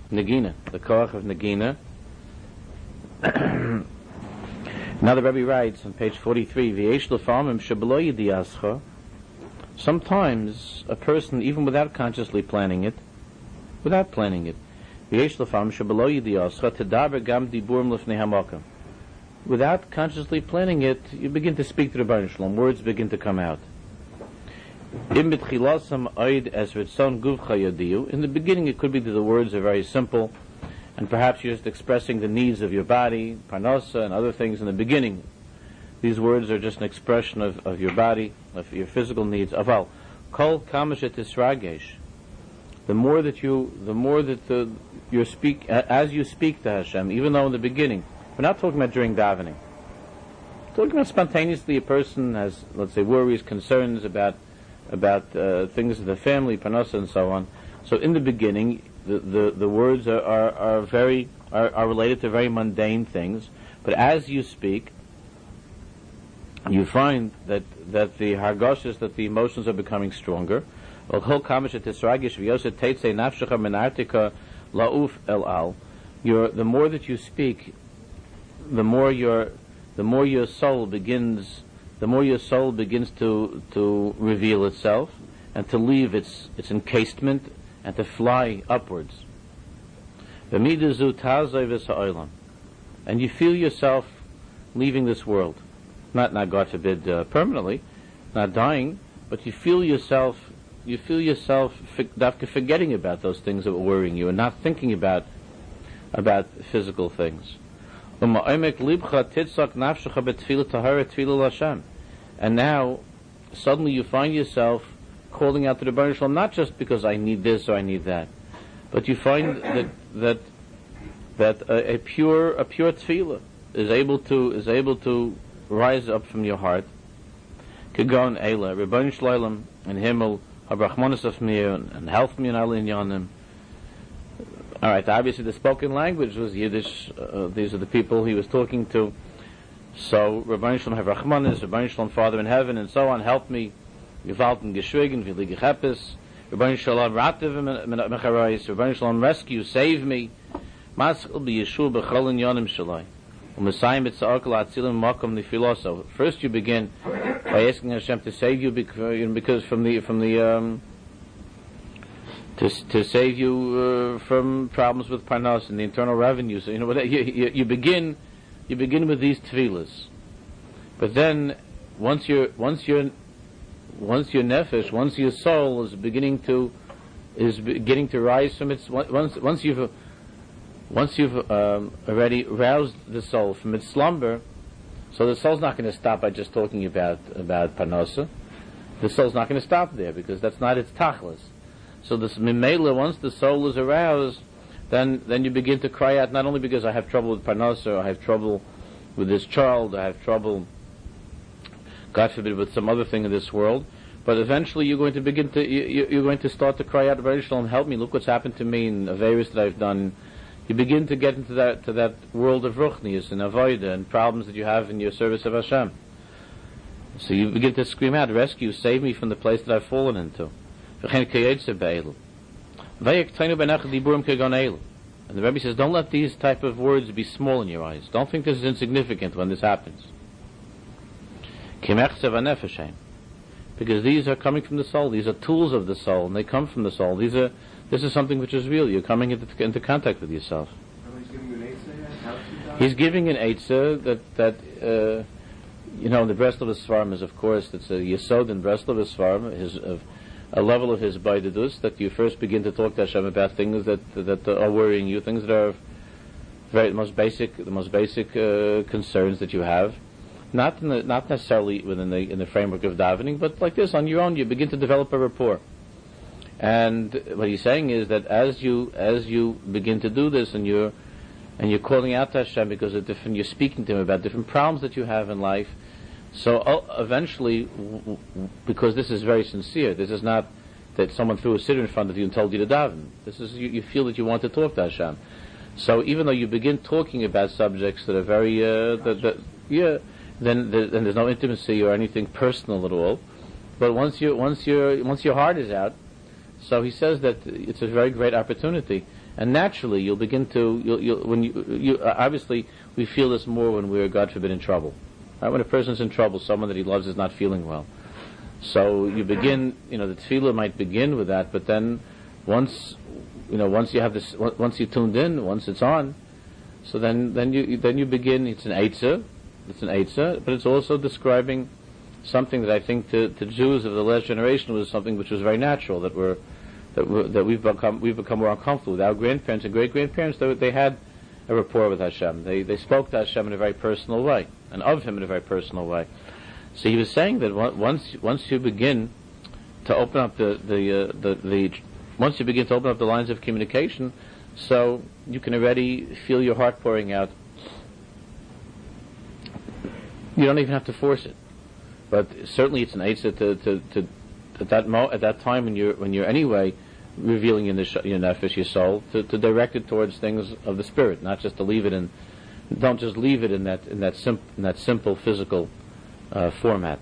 Nagina, the koach of Nagina. Now the Rebbe writes on page 43, V'yesh l'famim shebelo yidiyascha. Sometimes a person, even without consciously planning it, v'yesh l'famim shebelo yidiyascha tedaber gam diburim l'fnei hamakam. Without consciously planning it, you begin to speak to the Rebbeinu Shalom. Words begin to come out. In the beginning, it could be that the words are very simple, and perhaps you're just expressing the needs of your body, parnasa, and other things in the beginning. These words are just an expression of your body, of your physical needs. Aval, kol kamashet tisragesh. The more that you speak, as you speak to Hashem, even though in the beginning, we're not talking about during davening. We're talking about spontaneously. A person has, let's say, worries, concerns about things of the family, parnasa, and so on. So in the beginning, the words are related to very mundane things. But as you speak, you find that the hargoshes, that the emotions are becoming stronger. The more that you speak, the more your soul begins to reveal itself and to leave its encasement and to fly upwards. And you feel yourself leaving this world. Not God forbid, permanently, not dying, but you feel yourself forgetting about those things that were worrying you and not thinking about physical things. And now, suddenly you find yourself calling out to the Rebbeinu Shalom, not just because I need this or I need that, but you find that a pure tefillah is able to rise up from your heart. Kegon Eila, Rebbeinu Shalom in Himmel, Habrachmanis of mir, and help me in all inyanim. All right, obviously the spoken language was Yiddish. These are the people he was talking to. So, Rebbeinu Shalom have Rachmanis, Rebbeinu Shalom Father in heaven, and so on, help me. Gevalten geschwiegen, v'li gechepes. Rebbeinu Shalom rativ mecharais. Rebbeinu Shalom rescue, save me. Maschil b'yeshua b'chol inyanim shalai. U'mesayim b'tza'akal atzilim makom nifiloso. First you begin by asking Hashem to save you because to save you from problems with parnas and the internal revenue. So you begin with these tefillas, but then once your nefesh, once your soul is beginning to rise from its once you've already roused the soul from its slumber, so the soul's not going to stop by just talking about parnasa. The soul's not going to stop there because that's not its tachlis. So this mimela, once the soul is aroused, then you begin to cry out, not only because I have trouble with parnasa, or I have trouble with this child, I have trouble, God forbid, with some other thing in this world, but eventually you're going to start to cry out, Rebbeinu Shalom, help me, look what's happened to me in Averis that I've done. You begin to get into that world of ruchnius and avoida and problems that you have in your service of Hashem. So you begin to scream out, rescue, save me from the place that I've fallen into. And the Rebbe says, don't let these type of words be small in your eyes. Don't think this is insignificant when this happens. Because these are coming from the soul. These are tools of the soul, and they come from the soul. This is something which is real. You're coming into contact with yourself. He's giving an eitzah that the Breslov Svarim is, of course, it's a yesod in Breslov Svarim, a level of his baidadus, that you first begin to talk to Hashem about things that are worrying you, things that are the most basic concerns that you have, not necessarily in the framework of davening, but like this on your own, you begin to develop a rapport. And what he's saying is that as you begin to do this, and you're calling out to Hashem because of you're speaking to Him about different problems that you have in life. So eventually, because this is very sincere, this is not that someone threw a siddur in front of you and told you to daven. This is you feel that you want to talk to Hashem. So even though you begin talking about subjects that are very then there's no intimacy or anything personal at all. But once your heart is out, so he says that it's a very great opportunity. And naturally, you'll begin to, obviously, we feel this more when we're, God forbid, in trouble. Right? When a person's in trouble, someone that he loves is not feeling well. So you begin, the tefillah might begin with that, but then once you have this, once you tuned in, once it's on, so then you begin. It's an eitzah, but it's also describing something that I think to Jews of the last generation was something which was very natural, that we've become more uncomfortable with. Our grandparents and great grandparents, they had a rapport with Hashem. They spoke to Hashem in a very personal way, and of Him in a very personal way. So he was saying that once you begin to open up once you begin to open up the lines of communication, so you can already feel your heart pouring out. You don't even have to force it, but certainly it's an eitzah to at that time when you're anyway revealing your nefesh, your soul, to direct it towards things of the spirit, not just to leave it in. Don't just leave it in that simple physical format.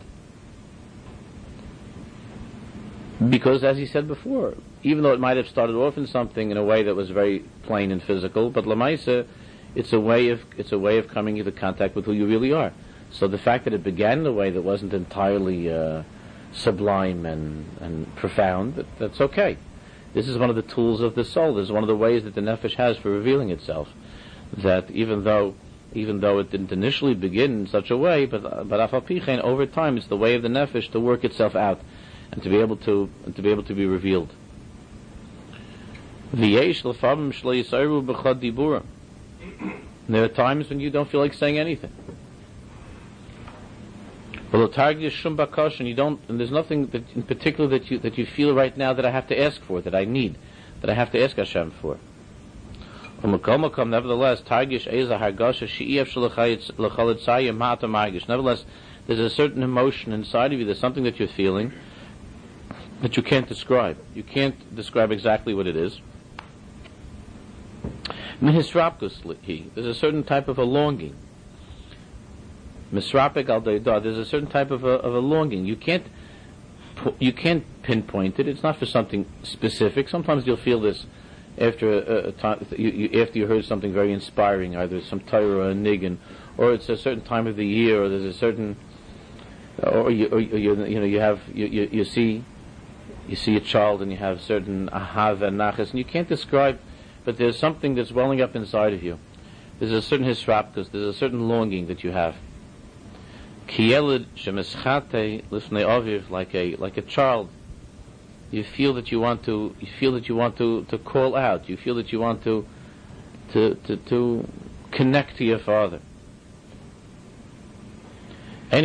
Because, as he said before, even though it might have started off in something in a way that was very plain and physical, but lamaisa, it's a way of coming into contact with who you really are. So the fact that it began in a way that wasn't entirely sublime and profound, that's okay. This is one of the tools of the soul. This is one of the ways that the nefesh has for revealing itself. That even though it didn't initially begin in such a way, but afal pichein, over time, it's the way of the nefesh to work itself out and to be able to be revealed. There are times when you don't feel like saying anything. And you don't, and there's nothing that in particular that you feel right now that I have to ask for, that I need, that I have to ask Hashem for. Nevertheless, there's a certain emotion inside of you. There's something that you're feeling that you can't describe. You can't describe exactly what it is. There's a certain type of a longing. There's a certain type of a longing. You can't pinpoint it. It's not for something specific. Sometimes you'll feel this after a time, after you heard something very inspiring, either some Torah or a niggin, or it's a certain time of the year, or there's a certain, you see a child and you have certain ahav and nachas, and you can't describe, but there's something that's welling up inside of you. There's a certain hisrapkus, there's a certain longing that you have. Kiyelid shemeschate lifnei aviv, like a child. You feel that you want to call out. You feel that you want to connect to your father. He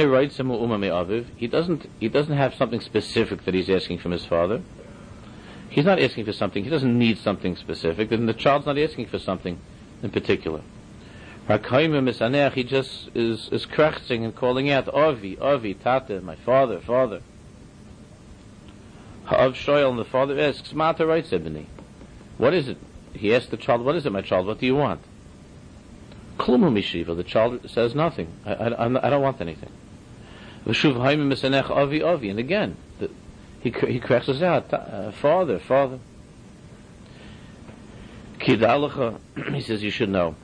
doesn't have something specific that he's asking from his father. He's not asking for something. He doesn't need something specific. And the child's not asking for something in particular. He just is krechzing and calling out, Avi, Tate, my father, father. Ha'av shoyel, and the father asks, Mata writes Ebony. What is it? He asks the child, what is it, my child? What do you want? Klumu mishiva. The child says nothing. I don't want anything. V'shuv ha'im misanech Avi, and again, he crashes out, father, father. Kidalacha, he says, you should know.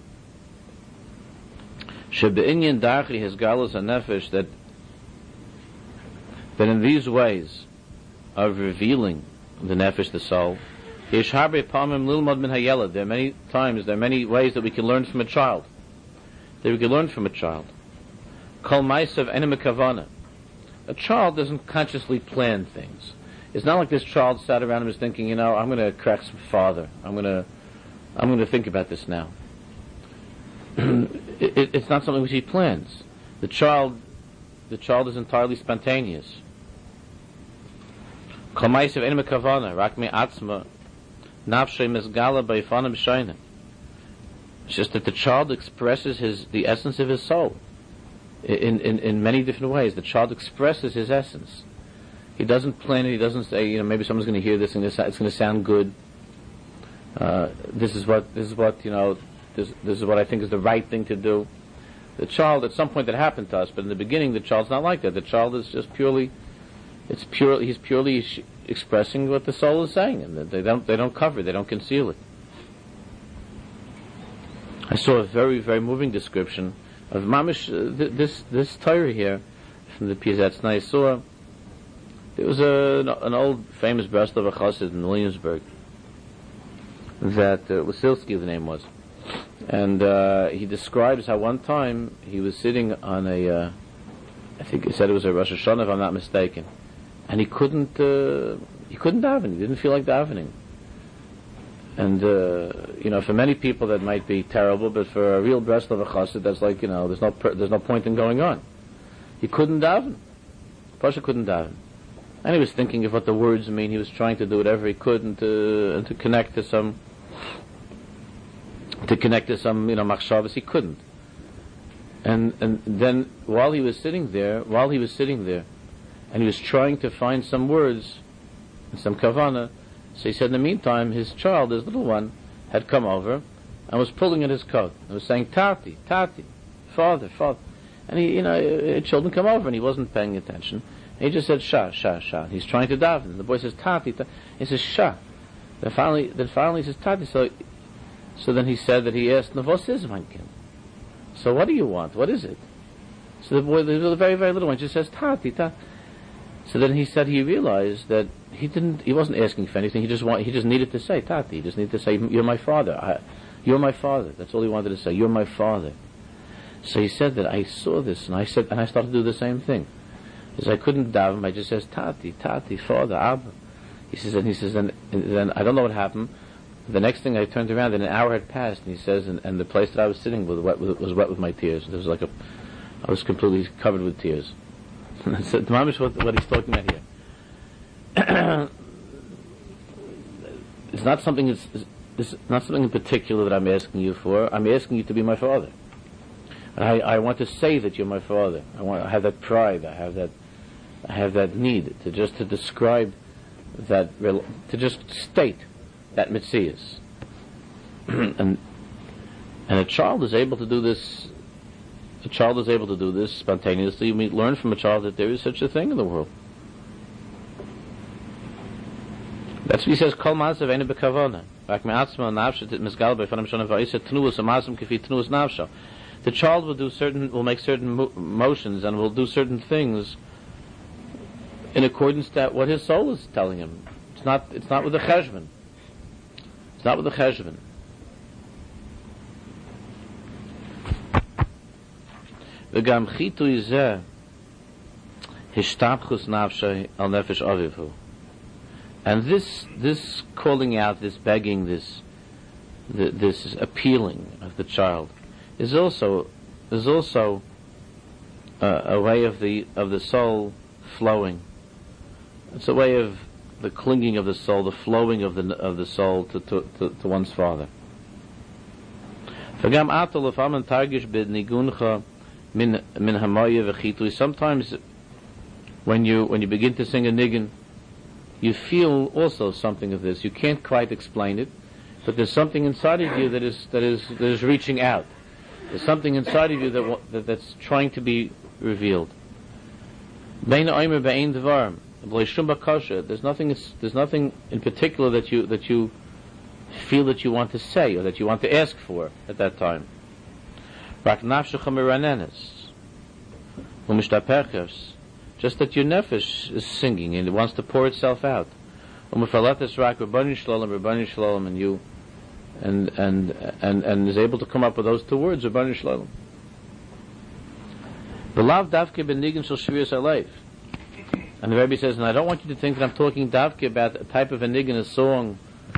Shebe'inyan dachri has galus hanefesh, that in these ways of revealing the nefesh, the soul, there are many times, there are many ways that we can learn from a child. Kol ma'asav enim kavana. A child doesn't consciously plan things. It's not like this child sat around and was thinking, I'm going to crack some father. I'm going to think about this now. It's not something which he plans. The child is entirely spontaneous. It's just that the child expresses the essence of his soul in many different ways. The child expresses his essence. He doesn't plan it. He doesn't say, maybe someone's going to hear this and it's going to sound good. This is what I think is the right thing to do. The child, at some point that happened to us, but in the beginning the child's not like that. The child is just he's purely expressing what the soul is saying, and they don't cover, they don't conceal it. I saw a very, very moving description of Mamish, this Torah here from the Piazetzna. I saw there was an old famous Breslov Chassid in Williamsburg that Wasilsky, the name was, and he describes how one time he was sitting on a I think he said it was a Rosh Hashanah if I'm not mistaken, and he couldn't daven. He didn't feel like davening. And for many people that might be terrible, but for a real Breslov Chassid, that's like there's no point in going on. He couldn't daven. Pasha couldn't daven, and he was thinking of what the words mean. He was trying to do whatever he could and to connect to some machshavas. He couldn't. And then while he was sitting there, and he was trying to find some words and some kavana. So he said in the meantime, his little one, had come over and was pulling at his coat and was saying, Tati, Tati, Father, Father. And children come over and he wasn't paying attention. And he just said, Shah, Shah, Shah. He's trying to daven. And the boy says, Tati, Tati. He says, Shah. Then finally he says, Tati. So then he said that he asked, Navos is mein Kind. So what do you want? What is it? So the boy, the very, very little one, just says, Tati, Tati. So then he said he realized that he wasn't asking for anything. He just needed to say Tati. He just needed to say, "You're my father. You're my father." That's all he wanted to say. You're my father. So he said that I saw this, and I started to do the same thing. Because I couldn't daven. I just says Tati, Tati, Father, Abba. He says, and then I don't know what happened. The next thing I turned around, and an hour had passed, and he says, and the place that I was sitting was wet with my tears. There was I was completely covered with tears. So the mamish what he's talking about here. It's not something in particular that I'm asking you for. I'm asking you to be my father. I want to say that you're my father. I have that pride. I have that need to describe that, to just state that mitzias. and a child is able to do this. A child is able to do this spontaneously. You learn from a child that there is such a thing in the world. That's what he says. Kol ma'asav einu b'kavana. Rak me'atzma nafshet misgal b'fanam shana va'isa tnuas amasim kifi tnuas nafsha. The child will make certain motions and will do certain things in accordance to what his soul is telling him. It's not with the cheshbon. It's not with the cheshbon. V'gam chitui zeh hishtapchus nafshay al nefesh avivu. And this calling out, this begging, this appealing of the child is also a way of the soul flowing. It's a way of the clinging of the soul, the flowing of the soul to one's father. Sometimes when you begin to sing a nigun, you feel also something of this. You can't quite explain it, but there's something inside of you that is reaching out. There's something inside of you that's trying to be revealed. There's nothing in particular that you feel that you want to say or that you want to ask for at that time. Just that your nefesh is singing and it wants to pour itself out. And you and is able to come up with those two words, Rabbanu Shalom. And the Rebbe says, and I don't want you to think that I'm talking davke about a type of a nigun, a song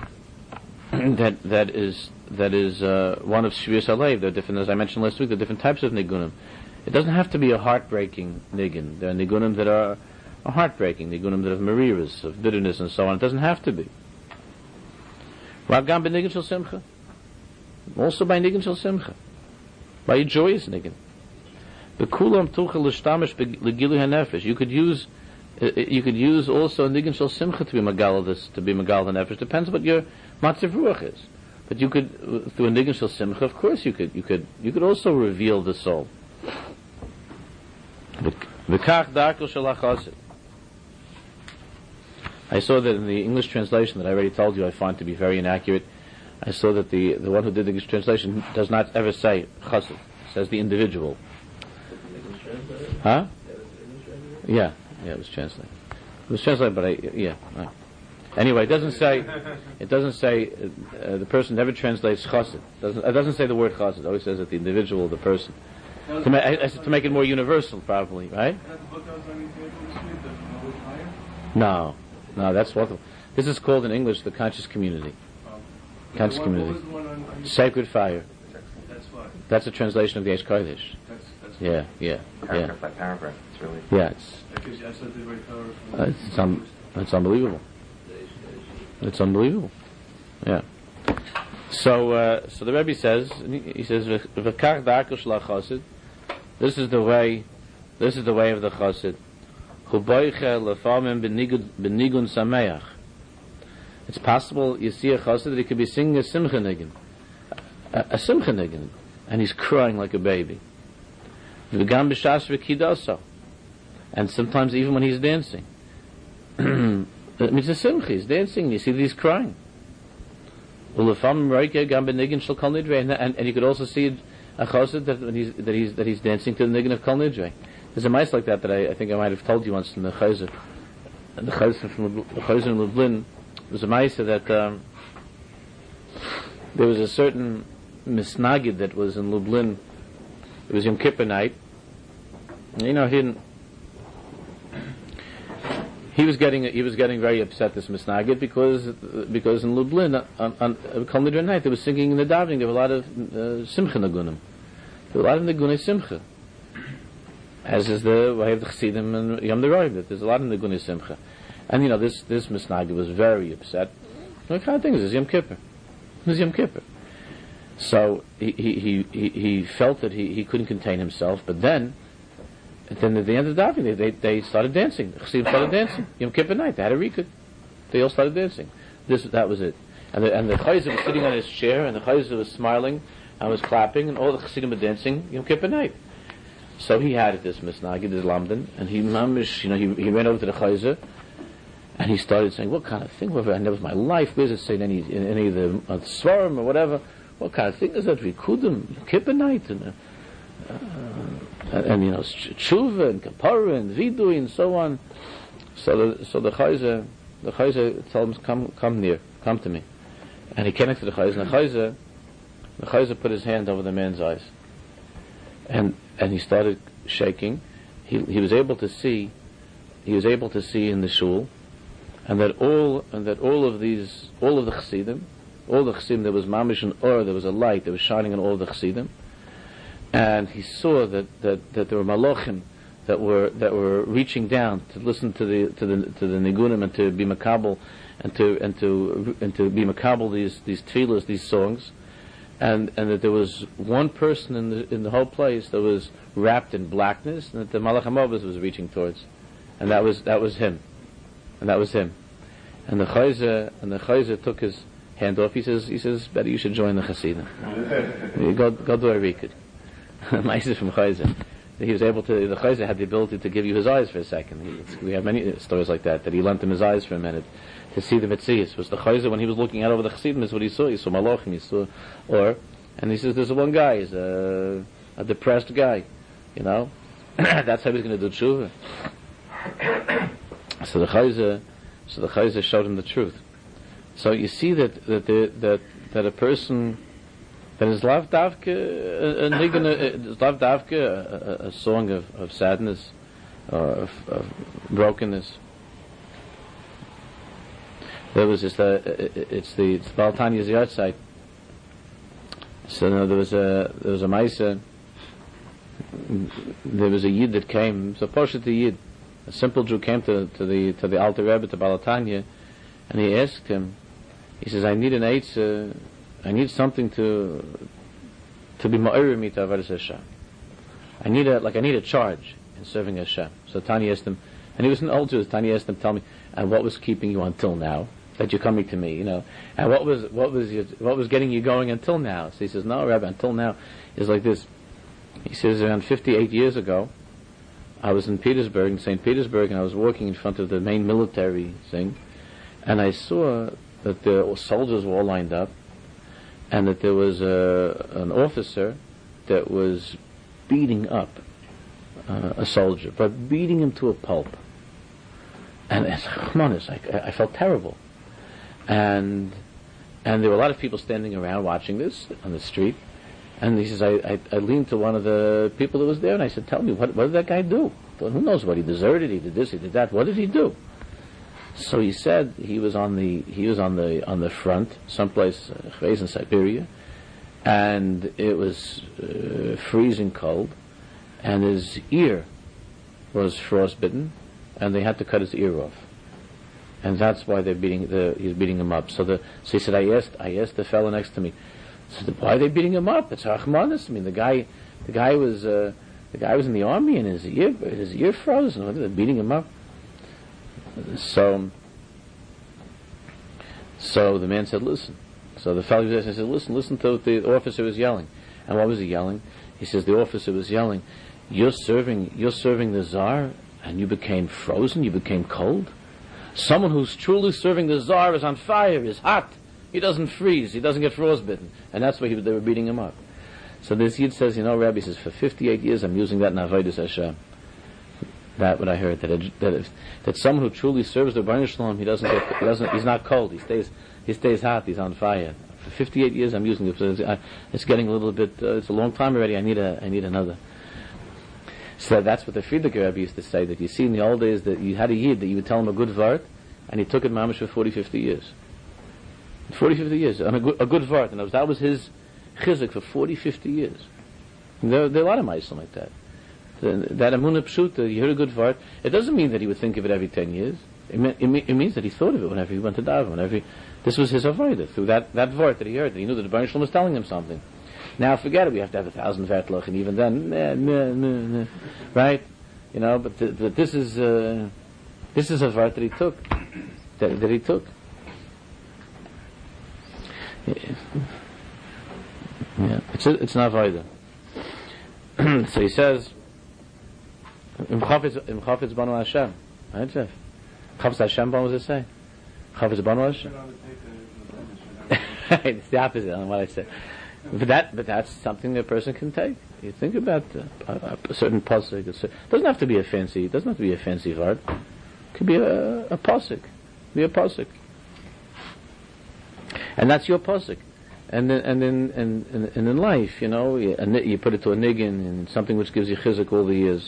that is one of Shvius Alev. There are different, as I mentioned last week, there are different types of nigunim. It doesn't have to be a heartbreaking nigun. There are nigunim that are heartbreaking, nigunim that have mariras, of bitterness and so on. It doesn't have to be. Also by nigun shel simcha, by a joyous nigun. You could use also a nigun shel simcha to be magal the nefesh. Depends what your matzav ruach is. But you could, through a nigun shel simcha, of course you could also reveal the soul. I saw that in the English translation that I already told you I find to be very inaccurate. I saw that the one who did the English translation does not ever say chassid. Says the individual. Huh? Yeah, it was translated. It was translated, but right. Anyway, it doesn't say the person never translates chassid. It doesn't say the word chassid. It always says that the individual, the person. To make it more universal, probably, right? No, that's what. This is called in English the conscious community. Conscious community. Sacred fire. That's a translation of the Eish Kodesh. Yeah. Paragraph by paragraph. It's really. Yeah, it's unbelievable. It's unbelievable. Yeah. So the Rebbe says, he says, "V'kach da'arko shel hachassid." This is the way of the chassid. Hu boiche lefamim benigun sameach. It's possible you see a chassid that he could be singing a simcha nigun, a simcha nigun, and he's crying like a baby. V'gam b'shas v'kidaso, and sometimes even when he's dancing. It's a simcha, he's dancing, you see that he's crying. And you could also see a chassid that he's dancing to the nigun of Kol Nidrei. There's a mice like that I think I might have told you once in the chayzer. And the chayzer in Lublin was a mice that there was a certain misnagid that was in Lublin. It was Yom Kippur night. He was getting very upset, this misnagid, because in Lublin on Kol Nidrei night they were singing in the davening. There were a lot of simcha nagunim. There were a lot of nagunei simcha, as is the way of the Chassidim and Yom Deroim. That there's a lot of nagunei simcha, and this misnagid was very upset. What kind of thing is this? Yom Kippur. It was Yom Kippur. So he felt that he couldn't contain himself, but then at the end of the davening, they started dancing. The Chassidim started dancing. Yom Kippur night, they had a rikud. They all started dancing. That was it. And the chayzer was sitting on his chair, and the chayzer was smiling and was clapping, and all the Chassidim were dancing Yom Kippur night. So he had this misnagid, this lamdan, and he ran over to the chayzer, and he started saying, "What kind of thing? I never in my life. Where's it saying any of the svarim or whatever? What kind of thing is that? Rikudim, Yom Kippur night, and tshuva and kapara and vidui and so on." So the chayzer told him, come near, come to me, and he came next to the chayzer. And the chayzer put his hand over the man's eyes, and he started shaking. He was able to see in the shul, and that all of the chassidim, there was mamish and or, there was a light that was shining on all of the chassidim. And he saw that there were malachim that were reaching down to listen to the nigunim and to be makabel and to be makabel these tefillas, these songs, and that there was one person in the whole place that was wrapped in blackness, and that the malach hamavos was reaching towards, and that was him, and the chayzer took his hand off. He says, better you should join the chassidim. Go do a rikud. Ma'aser from Chayzer. The Chayzer had the ability to give you his eyes for a second. We have many stories like that he lent him his eyes for a minute to see the Metzias. Was the Chayzer, when he was looking out over the Chassidim, is what he saw. He saw Malachim, and he says, there's one guy, he's a depressed guy, That's how he's going to do tshuva. So the Chayzer showed him the truth. So you see that a person that is lav davke a song of sadness or of brokenness. There was it's the Baal Tanya's yard site. So there was a Maisa. There was a Yid that came. It was a Poshet Yid, a simple Jew, came to the Alter Rebbe, to Baal Tanya, and he asked him. He says, "I need an eitz. I need something to be ma'ir me to avodas Hashem. I need a charge in serving Hashem." So Tanya asked him, and he was an old Jew. Tanya asked him, "Tell me, and what was keeping you until now that you're coming to me? And what was getting you going until now?" So he says, "No, Rabbi, until now is like this." He says, around 58 years ago, I was in St. Petersburg, and I was walking in front of the main military thing, and I saw that the soldiers were all lined up. and that there was an officer that was beating up a soldier, but beating him to a pulp. And I felt terrible. And there were a lot of people standing around watching this on the street. And he says, I leaned to one of the people that was there, and I said, tell me, what did that guy do? Well, who knows what he deserted? He did this, he did that. What did he do? So he said he was on the front, someplace in Siberia, and it was freezing cold, and his ear was frostbitten, and they had to cut his ear off, and that's why he's beating him up. So he said, I asked the fellow next to me, so why are they beating him up? It's Rahmanis. I mean, the guy was in the army, and his ear froze, and they're beating him up. So the man said, listen. So the fellow was said, listen to what the officer was yelling. And what was he yelling? He says, the officer was yelling, you're serving the Tsar, and you became frozen, you became cold? Someone who's truly serving the Tsar is on fire, is hot. He doesn't freeze, he doesn't get frostbitten. And that's why they were beating him up. So this Yid says, Rabbi says, for 58 years I'm using that in Avodas Hashem. That what I heard, that someone who truly serves the Rebbeinu Shalom, he's not cold, he stays hot, he's on fire. For 58 years I'm using it. It's getting a little bit, it's a long time already, I need another. So that's what the Frierdiker Rebbe used to say, that you see in the old days that you had a Yid that you would tell him a good vart, and he took it mamish for 40, 50 years. 40, 50 years, and a good vart, and that was his chizik for 40, 50 years. And there are a lot of Meisim like that. That Amunah Pshuta, you heard a good vart, it doesn't mean that he would think of it every 10 years. It means that he thought of it whenever he went to daven, this was his avodah, through that vart that he heard, that he knew that the Rebbeinu Shalom was telling him something. Now forget it, we have to have 1,000 vertlach, and even then, right? But this is a vart that he took, that he took. Yeah, it's an avodah. So he says, Im Chafetz Banu Hashem, right, Jeff? Chafetz Hashem, what was it say? Chafetz Banu Hashem. It's the opposite on what I said. But that's something that a person can take. You think about a certain pasuk. It doesn't have to be a fancy. It doesn't have to be a fancy word. It could be a pasuk. Be a pasuk, and that's your pasuk. And in life, you put it to a niggin and something which gives you chizuk all the years.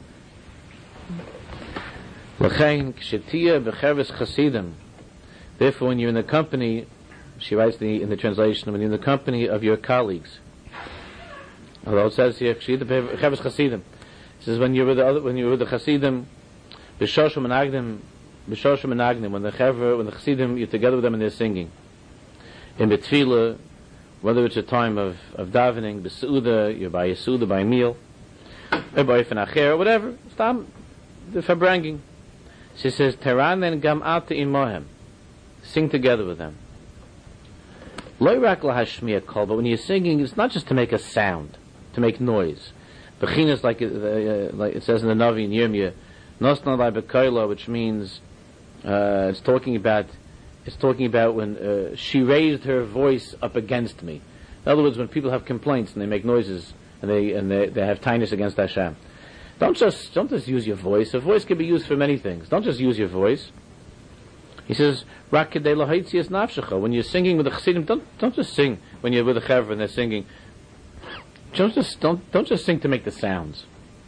Therefore, when you're in the company, she writes in the translation, when you're in the company of your colleagues. Although it says here, it says when you're with the Chasidim, b'shoshim and when the Chasidim, you're together with them and they're singing. In betfila, whether it's a time of davening, b'seuda, you're by a seuda, by a meal, or by a whatever, stam, the verbranging. She says, Teran and gam ata imohem, sing together with them. Lo rak lahashmiya kol, but when you're singing, it's not just to make a sound, to make noise. Bechinas, like it says in the Navi in Yirmiyah, nosna lai bekoila, which means it's talking about when she raised her voice up against me. In other words, when people have complaints and they make noises and they have tinnitus against Hashem, don't just use your voice. A voice can be used for many things. Don't just use your voice. He says, "Rak kedei lahaitzias nafshecha." When you're singing with the Chassidim, don't just sing when you're with the Chaver and they're singing. Don't just sing to make the sounds,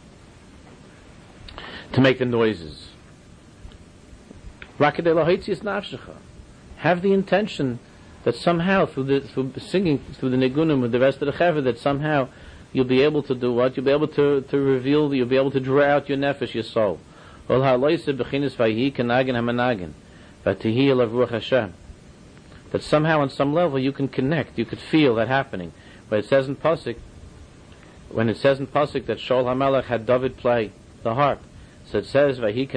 to make the noises. Rak kedei lahaitzias nafshecha. Have the intention that somehow through singing through the nigunim with the rest of the Chaver, that somehow you'll be able to do what? You'll be able to reveal, you'll be able to draw out your nefesh, your soul. That somehow on some level you can connect, you could feel that happening. When it says in Pasuk that Shaul HaMelech had David play the harp, so it says that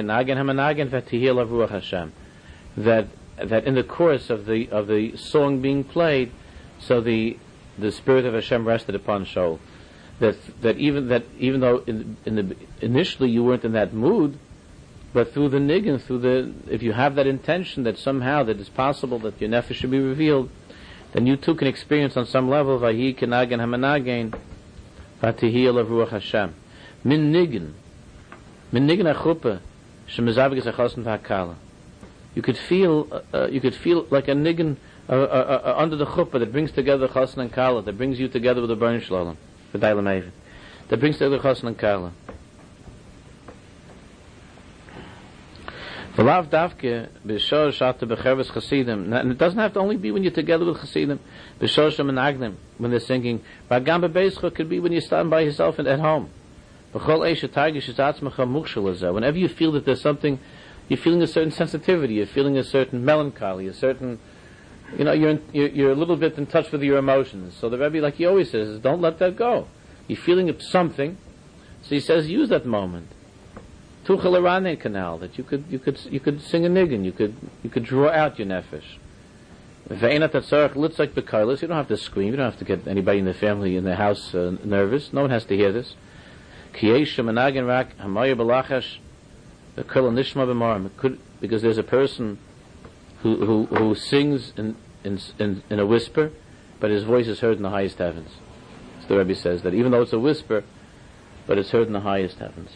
in the course of the song being played, so the Spirit of Hashem rested upon Shaul. That even though initially you weren't in that mood, but through the niggin, if you have that intention that somehow that it's possible that your nefesh should be revealed, then you too can experience on some level Vahi Kenagen Hamanagen Vatihiyah Ruach Hashem. Min Nigen Achuppah Shemezavik Zachosen V'Hakala. You could feel like a niggin under the chuppah that brings together chassan and kala, that brings you together with the Rebbeinu Shalom, the Dailam Avin, that brings together chassan and kala. V'lav davke b'shor shata b'cherves chasidim. And it doesn't have to only be when you're together with chasidim. B'shor shemenagnim, when they're singing. V'agam b'beischa could be when you're standing by yourself at home. Whenever you feel that there's something, you're feeling a certain sensitivity, you're feeling a certain melancholy, a certain, you're a little bit in touch with your emotions. So the Rebbe, like he always says, is don't let that go. You're feeling something, so he says use that moment. Tuchel Arane canal, that you could sing a niggin, you could draw out your nefesh. Ve'enat atzarach litzak b'karlis. You don't have to scream, you don't have to get anybody in the family, in the house nervous. No one has to hear this. Because there's a person who sings in a whisper, but his voice is heard in the highest heavens. So the Rebbe says that even though it's a whisper, but it's heard in the highest heavens.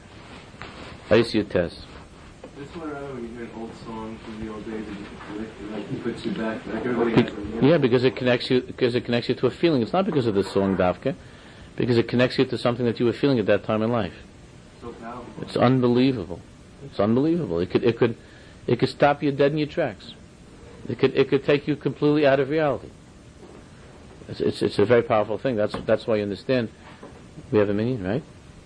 Test. This one around when you hear an old song from the old days, it puts you back. Like everybody has yeah, because it connects you to a feeling. It's not because of the song Davka. Because it connects you to something that you were feeling at that time in life. So powerful. It's unbelievable. It's unbelievable. It could stop you dead in your tracks. It could take you completely out of reality. It's a very powerful thing. That's why you understand. We have a minion, right?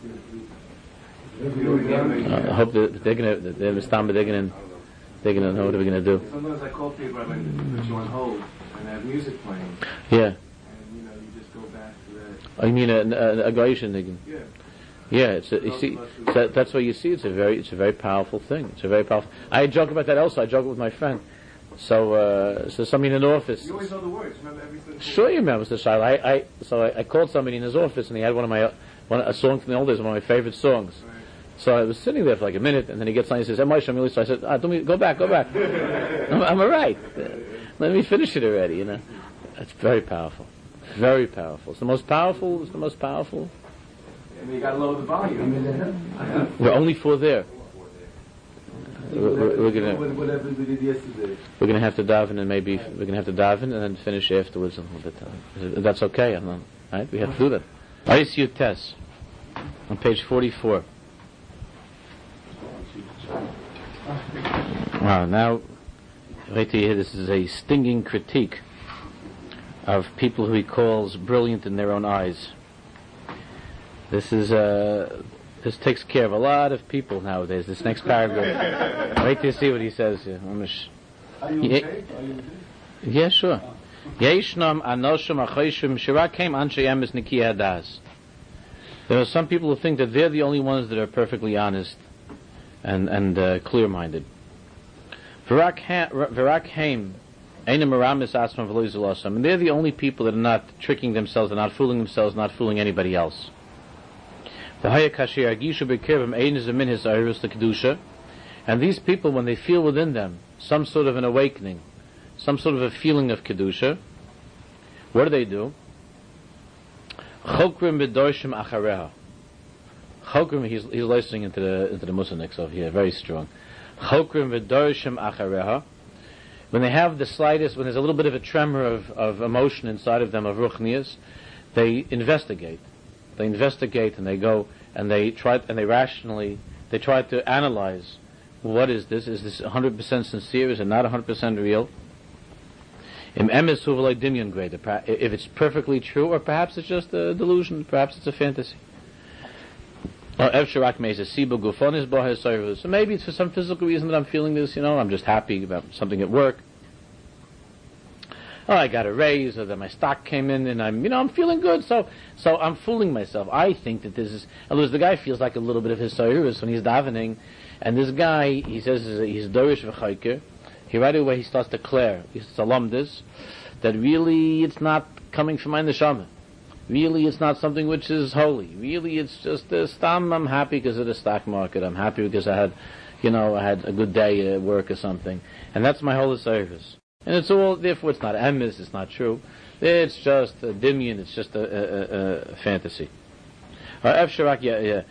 I hope that they're gonna know what we're gonna do. Sometimes I call people, I put you on hold, and I have music playing. Yeah. Oh, you mean a Goyish niggin? Yeah. Yeah, that's why you see it's a very powerful thing. It's a very powerful. I joke about that also. I joke with my friend. So somebody in an office. You always know the words. Remember everything. Sure, you remember Mr. Shai. I called somebody in his office and he had a song from the old days, one of my favorite songs. Right. So I was sitting there for like a minute, and then he gets on. He says, "Am I Shamili?" So I said, "Go back." I'm all right. Let me finish it already. It's very powerful. Very powerful. It's the most powerful. And you got to lower the volume. We're only four there. We're gonna have to daven, and maybe we're gonna have to daven and then finish afterwards a little bit. That's okay. Right? We have to do that. ISU test on page 44. Wow. Now, right here, this is a stinging critique of people who he calls brilliant in their own eyes. This takes care of a lot of people nowadays. This next paragraph. Wait to see what he says here. Are you okay? Yeah, sure. Yeshnam anoshim achoshim shirakem anshe emes nikiyah das. There are some people who think that they're the only ones that are perfectly honest and clear-minded. V'rak haim. And they're the only people that are not tricking themselves, they're not fooling themselves, not fooling anybody else. And these people, when they feel within them some sort of an awakening, some sort of a feeling of Kedusha, what do? Chokrim, he's listening into the Musanik over here, very strong. Chokrim v'dorshim achareha. When they have the slightest, when there's a little bit of a tremor of emotion inside of them, of ruchnias, they investigate. They investigate and they go and they try to analyze, what is this? Is this 100% sincere? Is it not 100% real? If it's perfectly true, or perhaps it's just a delusion, perhaps it's a fantasy. So maybe it's for some physical reason that I'm feeling this, I'm just happy about something at work. Oh, I got a raise, or that my stock came in, and I'm feeling good, so I'm fooling myself. I think that this is, in other words, the guy feels like a little bit of his sayrus when he's davening, and this guy, he says he's dorish v'chayker. Right away he starts to declare, he says this, that really it's not coming from my neshama. Really, it's not something which is holy. Really, it's just I'm happy because of the stock market. I'm happy because I had a good day at work or something. And that's my whole service. And it's all, therefore it's not emes, it's not true. It's just a dimion, it's just a fantasy. Pesha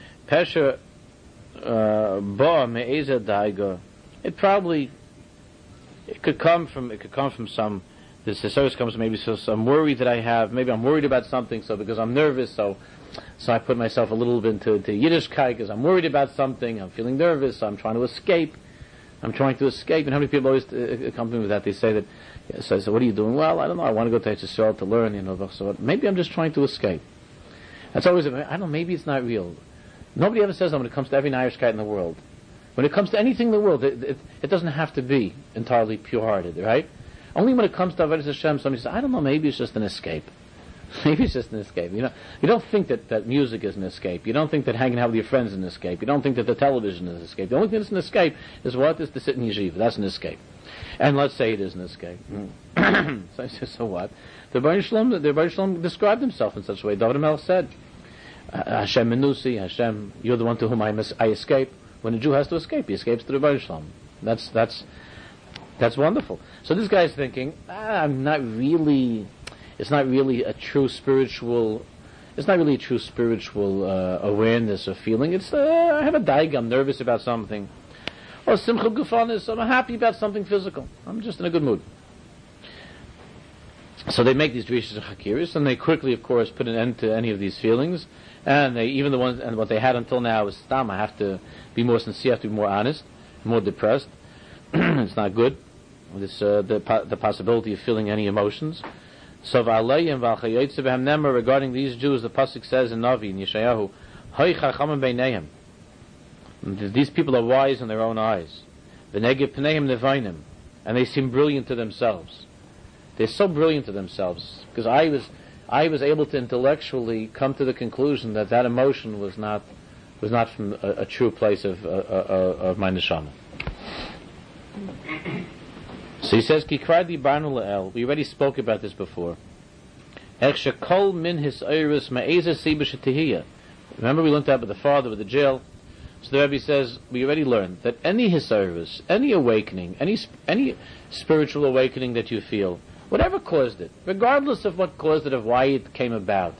ba me'eza daiga. It could come from some, this service comes maybe some worry that I have, maybe I'm worried about something, so because I'm nervous, so I put myself a little bit into Yiddishkeit, because I'm worried about something, I'm feeling nervous, so I'm trying to escape. And how many people always accompany me with that? They say that, so I say, what are you doing? Well, I don't know, I want to go to Yisrael to learn, so maybe I'm just trying to escape. That's always, I don't know, maybe it's not real. Nobody ever says that when it comes to every Irishkeit in the world. When it comes to anything in the world, it doesn't have to be entirely pure-hearted, right? Only when it comes to Avodas Hashem, somebody says, I don't know, maybe it's just an escape. Maybe it's just an escape. You don't think that music is an escape. You don't think that hanging out with your friends is an escape. You don't think that the television is an escape. The only thing that's an escape is what? Is to sit in yeshiva. That's an escape. And let's say it is an escape. So what? The Rebbeinu Shalom described himself in such a way. David HaMelech said, Hashem Menusi, Hashem, you're the one to whom I escape. When a Jew has to escape, he escapes to the Rebbeinu Shalom. That's wonderful. So this guy's thinking, it's not really a true spiritual awareness or feeling. It's I have a daig, I'm nervous about something. Or simcha gufanis, I'm happy about something physical. I'm just in a good mood. So they make these drishas and hakiris, and they quickly, of course, put an end to any of these feelings. And even the ones, and what they had until now is stam. I have to be more sincere, I have to be more honest, more depressed. It's not good. This the possibility of feeling any emotions. So regarding these Jews, the pasuk says in Navi in Yeshayahu, Hay chachamim beineihem. These people are wise in their own eyes. V'negev pneihem nevainim, and they seem brilliant to themselves. They're so brilliant to themselves because I was able to intellectually come to the conclusion that emotion was not from a true place of my neshama. So he says, Kikradi Barnu La'el. We already spoke about this before. Kol min his iris ma'ezah siba shetihiyah. Remember we learned that with the father, with the jail. So the Rebbe says, we already learned that any hisayrus, any awakening, any spiritual awakening that you feel, whatever caused it, regardless of what caused it, of why it came about,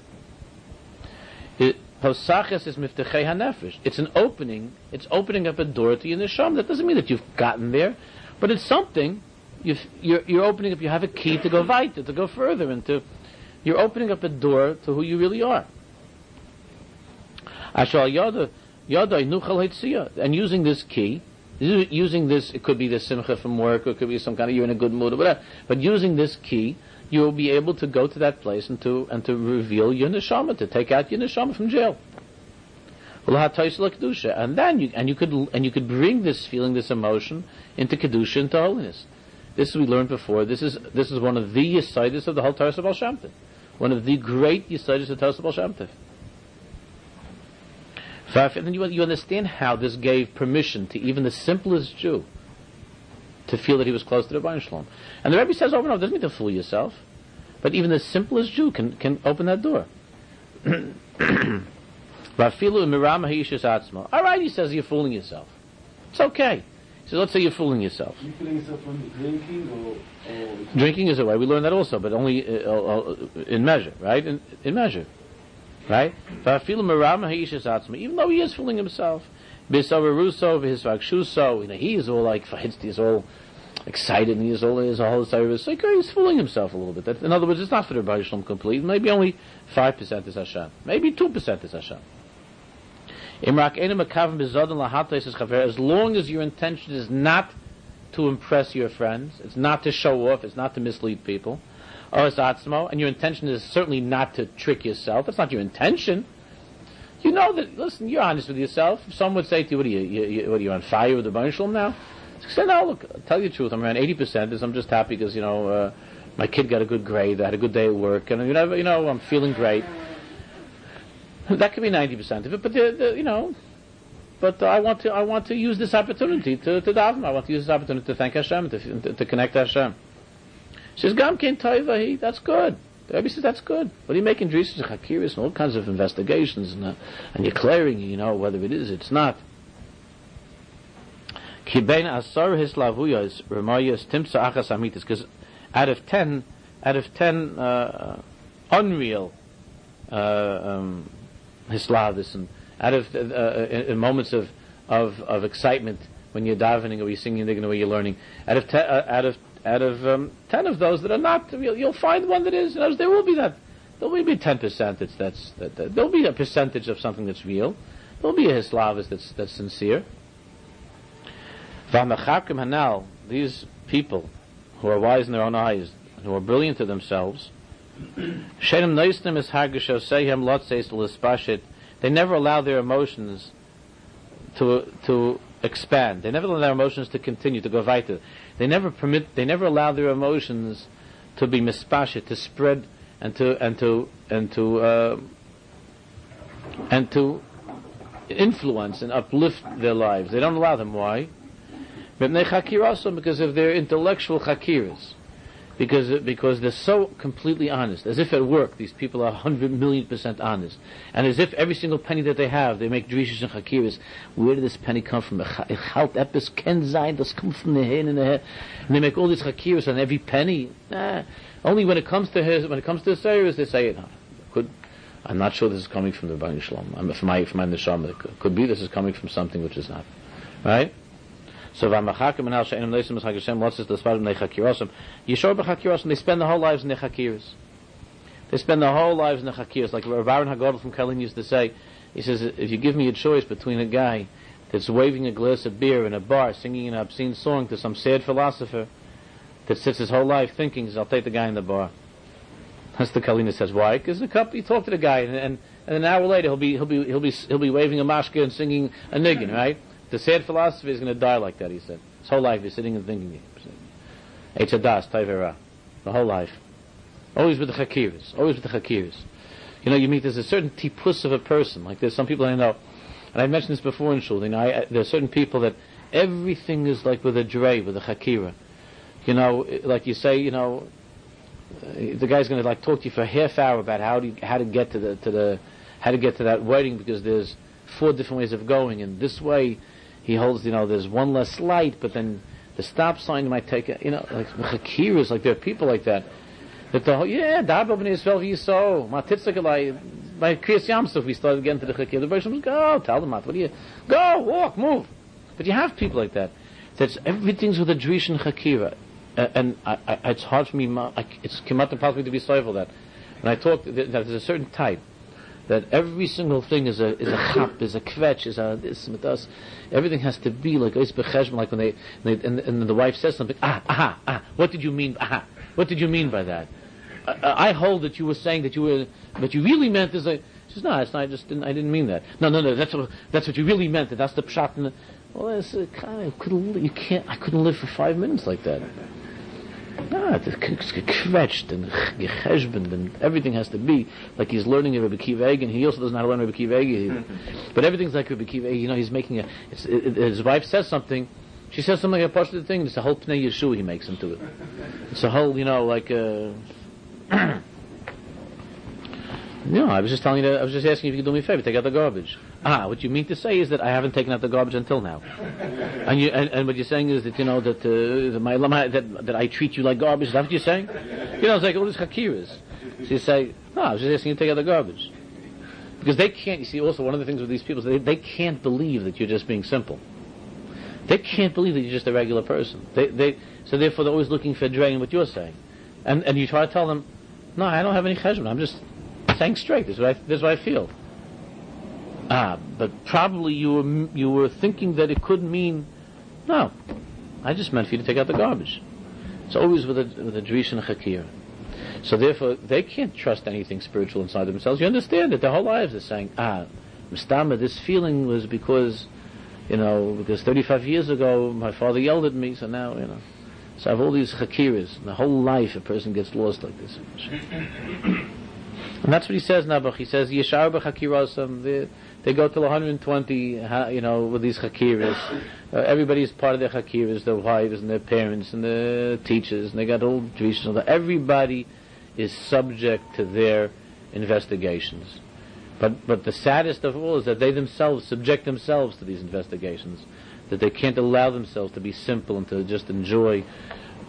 Posachas is miftachei hanefesh. It's an opening. It's opening up a door to your neshama. That doesn't mean that you've gotten there, but it's something. You're opening up. You have a key to go weiter, to go further, you're opening up a door to who you really are. And using this key, it could be the simcha from work, or it could be some kind of you're in a good mood or whatever. But using this key, you will be able to go to that place and to reveal your neshama, to take out your neshama from jail. And then you could bring this feeling, this emotion, into kedusha, into holiness. This we learned before. This is one of the yesodis of the whole Torah Baal Shem Tov. One of the great yesodis of the Torah Baal Shem Tov. And then you understand how this gave permission to even the simplest Jew to feel that he was close to the Rebbeinu Shalom. And the Rebbe says over and over, doesn't mean to fool yourself, but even the simplest Jew can open that door. Alright, he says, you're fooling yourself. It's okay. He says, let's say you're fooling yourself. You're fooling yourself from drinking or drinking is a way. We learn that also, but only in measure, right? In measure. Right? Even though he is fooling himself, he is all like he's all excited and he's all service. Like he's fooling himself a little bit. In other words, it's not for the Rebbeinu Shalom complete. Maybe only 5% is Hashem. Maybe 2% is Hashem. As long as your intention is not to impress your friends, it's not to show off, it's not to mislead people, and your intention is certainly not to trick yourself. That's not your intention. You know that. Listen, you're honest with yourself. If someone would say to you, "What are you on fire with the Rebbeinu Shalom now?" Say, "No, look, I'll tell you the truth. I'm around 80%. I'm just happy because my kid got a good grade. I had a good day at work, and I'm feeling great." That could be 90% of it, but I want to use this opportunity to daven. I want to use this opportunity to thank Hashem, to connect to Hashem. She says, Gam Ken Toivahi, that's good. The Rebbe says, that's good. What are you making drishas and hakiris and all kinds of investigations and you're clearing, whether it is, it's not. Because out of 10 unreal hislavis, and out of in moments of excitement when you're davening or you're singing or you're learning, out of 10 of those that are not real, you'll find one that is. There will be that. There will be 10%. There'll be a percentage of something that's real. There'll be a hislavis that's sincere. V'amachakim hanal, these people who are wise in their own eyes, who are brilliant to themselves, shenim noisnim is hargisho sehem lotzeis l'spashit. They never allow their emotions to expand. They never allow their emotions to continue to go weiter. They never allow their emotions to be mispashit, to spread and to influence and uplift their lives. They don't allow them. Why? Because of their intellectual chakiras. Because they're so completely honest. As if at work, these people are 100,000,000% honest. And as if every single penny that they have, they make drishas and chakiras. Where did this penny come from? Halt epis ken zayin, das comes from the head and the head. And they make all these chakiras on every penny. Only when it comes to the Seiros, they say, I'm not sure this is coming from the Rebbeinu Shalom. From my neshama. It could be this is coming from something which is not. Right? So v'amachakim and al she'enim noisim es hagashem lotzis l'sparim nechakirosim. Yishor b'chakirosim, they spend their whole lives in their chakiras. They spend their whole lives in their chakiras. Like Rav Aaron Hagadol from Kalin used to say, he says, if you give me a choice between a guy that's waving a glass of beer in a bar, singing an obscene song to some sad philosopher that sits his whole life thinking, I'll take the guy in the bar. That's the Kalina says. Why? Because you talk to the guy, and an hour later he'll be waving a mashka and singing a niggin, right? The sad philosopher is going to die like that, he said. His whole life he's sitting and thinking. Eitz hadas, tayvera. The whole life. Always with the chakiras. You meet, there's a certain tipus of a person. Like there's some people I know, and I mentioned this before in shul. There are certain people that everything is like with a dre, with a chakira. Like you say, the guy's going to talk to you for a half hour about how to get to that wedding, because there's 4 different ways of going, and this way he holds, there's one less light, but then the stop sign might take like chakiras, like there are people like that the whole, Dabba b'nei Yisrael v'yiso, my Titzak, by Kriyas Yamsuf, we started getting to the chakira. The person was, go, tell them, go, walk, move. But you have people like that. That's everything's with a Drish and chakira. And it's hard for me, it's kemat impossible to be soivel that. And I talked that there's a certain type that every single thing is a chap, is a kvetch, is a this with us. Everything has to be like ois becheshbon, like when they and the wife says something. What did you mean? What did you mean by that? I hold that you were saying that you really meant this. She says, no, it's not. I didn't mean that. No. That's what you really meant. That's the pshat. Well, it's I couldn't live for 5 minutes like that. No, it's kvetched and gecheshbend, and everything has to be like he's learning Rebbe Akiva Eiger, and he also doesn't know how to learn Rebbe Akiva Eiger. But everything's like Rebbe Akiva Eiger. He's making his wife says something. She says something like a partial thing. It's a whole Pnei Yeshua he makes into it. It's a whole, No, I was just telling you. I was just asking if you could do me a favor, take out the garbage. What you mean to say is that I haven't taken out the garbage until now, and what you're saying is that that I treat you like garbage. Is that what you're saying? It's like all these hakiras. So you say, no, I was just asking you to take out the garbage, because they can't. You see, also one of the things with these people is they can't believe that you're just being simple. They can't believe that you're just a regular person. So therefore they're always looking for a drain in what you're saying, and you try to tell them, no, I don't have any cheshbon. I'm just saying straight. This is what I feel. But probably you were thinking that it could mean, no, I just meant for you to take out the garbage. It's always with a drish and a chakir. So therefore, they can't trust anything spiritual inside themselves. You understand that their whole lives are saying, Mistama, this feeling was because 35 years ago my father yelled at me, so now, So I have all these chakiras, and the whole life a person gets lost like this. And that's what he says, Nabuch. He says, Yeshar b'chakirosam, they go till 120, with these chakiras. Everybody is part of their chakiras, their wives and their parents and the teachers, and they got all traditions. Everybody is subject to their investigations. But the saddest of all is that they themselves subject themselves to these investigations, that they can't allow themselves to be simple and to just enjoy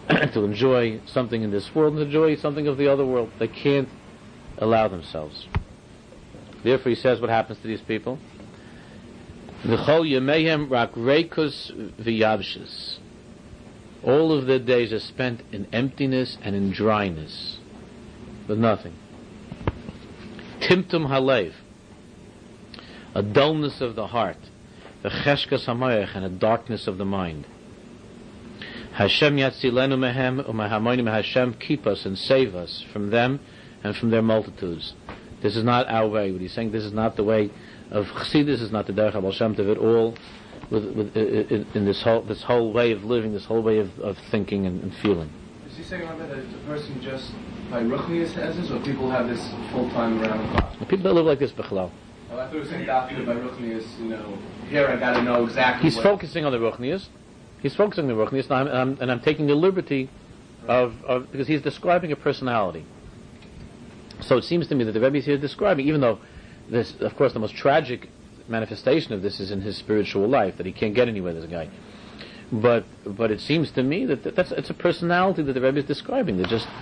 to enjoy something in this world and to enjoy something of the other world. They can't allow themselves. Therefore, he says, what happens to these people? V'chol yemehem rak reikus v'yavshis. All of their days are spent in emptiness and in dryness, with nothing. Timtum halev, a dullness of the heart, v'cheshkas hamayach, and a darkness of the mind. Hashem yatzilenu mehem u'mehamonim. Hashem, keep us and save us from them and from their multitudes. This is not our way. What he's saying, this is not the way of Chassidus. This is not the Derech Baal Shem Tov at all. In this whole way of living, this whole way of thinking and feeling. Is he saying that it's a person just by Ruchnius has this, or people have this full time around the clock? People that live like this, Bechlau. Oh, I thought he was saying that by Ruchnius, here I gotta know exactly. He's focusing on the Ruchnius. He's focusing on the Ruchnius, and I'm taking the liberty of because he's describing a personality. So it seems to me that the Rebbe is here describing, even though this, of course, the most tragic manifestation of this is in his spiritual life, that he can't get anywhere, this guy. But it seems to me that it's a personality that the Rebbe is describing. That just,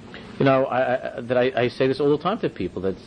I say this all the time to people, that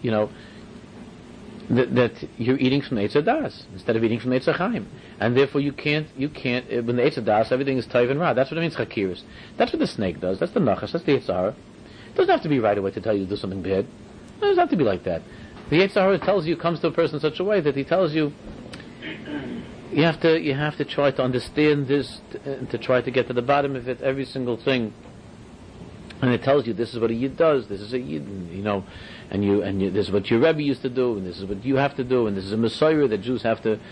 that you're eating from the Eitz Das instead of eating from the Eitz Chaim, and therefore you can't. When the Eitz Das, everything is Tov and Ra. That's what it means, Chakiris. That's what the snake does. That's the Nachash. That's the Yetzer Hara. It doesn't have to be right away to tell you to do something bad. It doesn't have to be like that. The Yetzer Hara tells you, comes to a person in such a way that he tells you, you have to try to understand this, to try to get to the bottom of it, every single thing. And it tells you, this is what a Yid does, this is a Yid, and this is what your Rebbe used to do, and this is what you have to do, and this is a Messiah that Jews have to,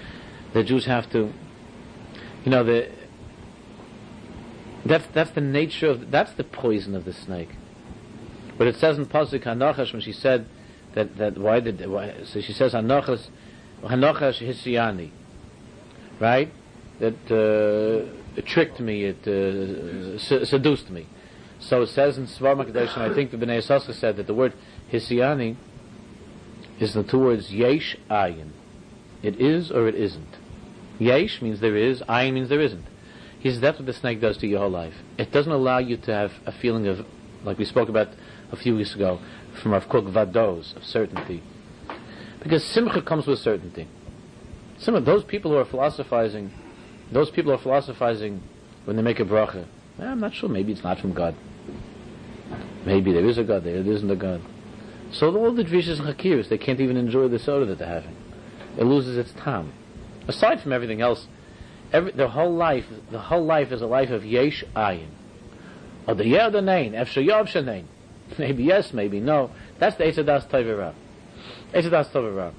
that's the nature of, that's the poison of the snake. But it says in Pasuk Hanachash, when she said that so she says Hanachash Hisyani, right? That it tricked me, it seduced me. So it says in Svar Makadosh, and I think the Bnei Yissaschar said that the word Hisyani is the two words Yesh Ayin. It is or it isn't. Yesh means there is, Ayin means there isn't. He says that's what the snake does to your whole life. It doesn't allow you to have a feeling of, like we spoke about a few weeks ago, from Rav Kook Vados, of certainty. Because Simcha comes with certainty. Those people who are philosophizing, when they make a bracha, I'm not sure, maybe it's not from God. Maybe there is a God, there isn't a God. So all the Dvishas and Chakiris, they can't even enjoy the soda that they're having. It loses its tam. Aside from everything else, the whole life is a life of Yesh Ayin. Or the Yer the Nain, Efshar Yov Shanein. Maybe yes, maybe no. That's the Eitz Das Tov Ra. Eitz Das Tov Ra.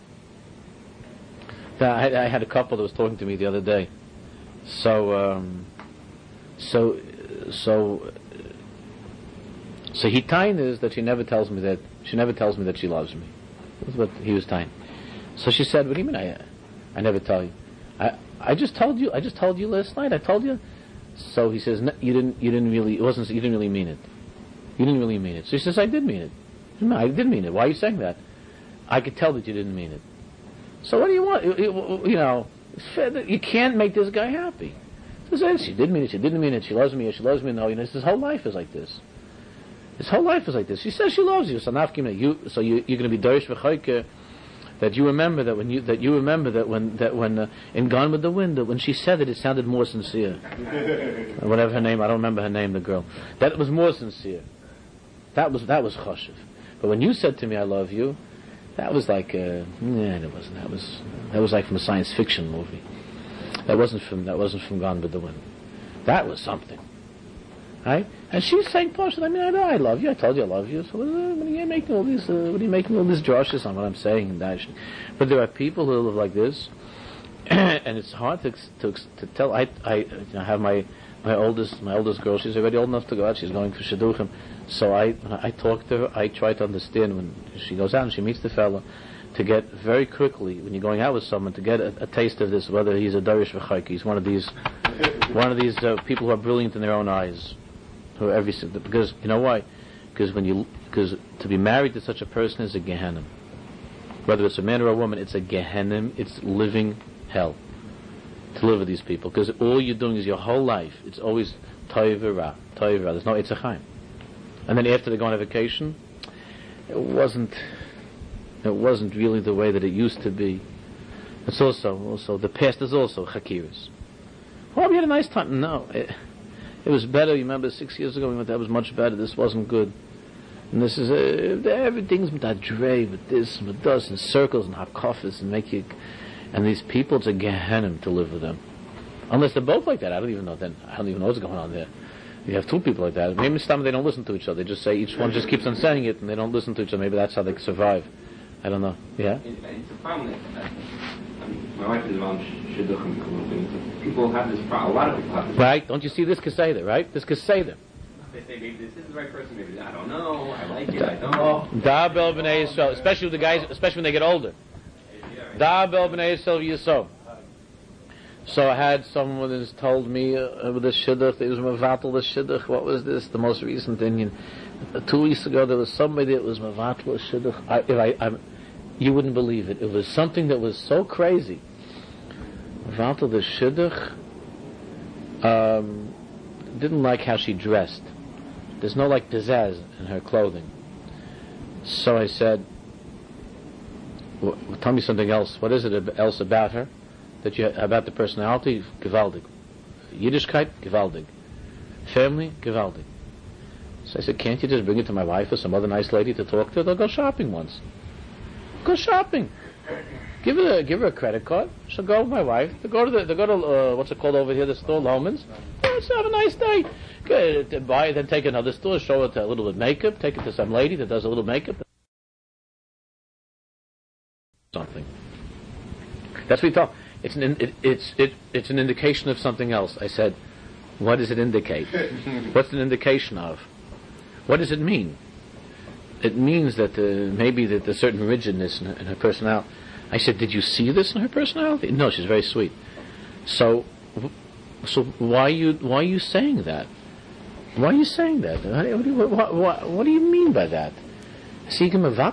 I had a couple that was talking to me the other day. So he tying is that she never tells me that she loves me. That's what he was tying. So she said, "What do you mean? I never tell you. I just told you. I just told you last night. I told you." So he says, no, "You didn't really. It wasn't. You didn't really mean it. You didn't really mean it." So she says, "I did mean it." No, I did mean it. Why are you saying that? I could tell that you didn't mean it. So what do you want? You can't make this guy happy. She says, she did mean it. She didn't mean it. She loves me. Or she loves me. No, his whole life is like this. His whole life is like this. She says she loves you. So you're going to be dorish v'chayke. That you remember that when in Gone with the Wind, that when she said it sounded more sincere. Whatever her name, I don't remember her name, the girl. That was more sincere. That was choshev. But when you said to me, "I love you," that was like, it wasn't. That was like from a science fiction movie. That wasn't from Gone with the Wind. That was something. Right? And she's saying, "Pasha, I love you. I told you I love you. So what are you making all these? What are you making all these drushes on what I'm saying?" And that. But there are people who live like this, and it's hard to tell. I have my oldest girl. She's already old enough to go out. She's going for shidduchim. So when I talk to her, I try to understand when she goes out and she meets the fella, to get very quickly, when you're going out with someone, to get a taste of this, whether he's a darish v'chayk, he's one of these people who are brilliant in their own eyes. Because you know why? Because to be married to such a person is a Gehenna. Whether it's a man or a woman, it's a Gehenna. It's living hell to live with these people. Because all you're doing is your whole life. It's always Toiv Ra. There's no Eitz Chaim. And then after they go on a vacation, it wasn't really the way that it used to be. It's also the past is also chakiris. Well, we had a nice time. No, it was better. You remember 6 years ago we went. That was much better. This wasn't good. And this is everything's with that dre, with this, with those, and circles and hakafis, and make you. And these people, it's a gehenim to live with them. Unless they're both like that, I don't even know what's going on there. You have two people like that. Maybe some they don't listen to each other. They just say each one just keeps on saying it, and they don't listen to each other. Maybe that's how they survive. I don't know. Yeah. It's a problem. My wife is around shidduchim. People have this problem. A lot of people have this. Right? Don't you see this Keseder? Right? This Keseder. They say maybe this is the right person. Maybe I don't know. I like it. I don't know. Da bel b'nei Yisrael, especially with the guys, especially when they get older. Da bel b'nei Yisrael v'yisov. So I had someone that has told me with the shidduch, it was mevatel the shidduch. What was this? The most recent thing. 2 weeks ago, there was somebody that was mevatel the shidduch. You wouldn't believe it. It was something that was so crazy. Mevatel the shidduch didn't like how she dressed. There's no like pizzazz in her clothing. So I said, well, tell me something else. What is it else about her? About the personality? Gewaldig. Yiddishkeit? Gewaldig. Family? Gewaldig. So I said, can't you just bring it to my wife or some other nice lady to talk to? They'll go shopping once. Go shopping. Give her a credit card. She'll go with my wife. They go to what's it called over here? The store, Lohman's. Let's have a nice day. Buy it, then take another store, show it a little bit of makeup, take it to some lady that does a little makeup. Something. That's what we talk. It's an indication of something else. I said, what does it indicate? What's an indication of? What does it mean? It means that maybe that there's certain rigidness in her personality. I said, did you see this in her personality? No, she's very sweet. So why are you saying that? Why are you saying that? What do you mean by that? She